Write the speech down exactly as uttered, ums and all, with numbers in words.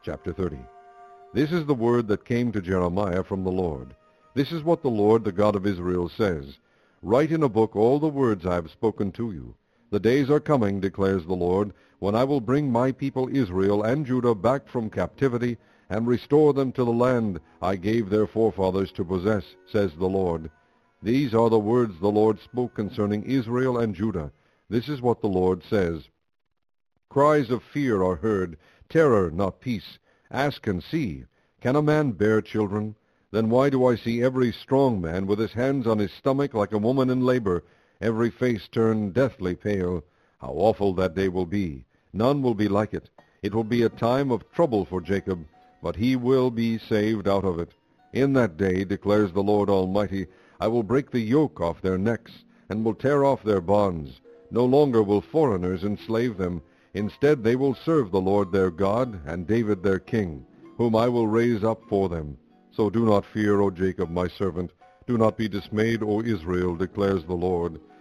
Chapter thirty. This is the word that came to Jeremiah from the Lord. This is what the Lord, the God of Israel, says. Write in a book all the words I have spoken to you. The days are coming, declares the Lord, when I will bring my people Israel and Judah back from captivity and restore them to the land I gave their forefathers to possess, says the Lord. These are the words the Lord spoke concerning Israel and Judah. This is what the Lord says. Cries of fear are heard, terror, not peace. Ask and see. Can a man bear children? Then why do I see every strong man with his hands on his stomach like a woman in labor, every face turned deathly pale? How awful that day will be! None will be like it. It will be a time of trouble for Jacob, but he will be saved out of it. In that day, declares the Lord Almighty, I will break the yoke off their necks, and will tear off their bonds. No longer will foreigners enslave them. Instead they will serve the Lord their God, and David their king, whom I will raise up for them. So do not fear, O Jacob, my servant. Do not be dismayed, O Israel, declares the Lord.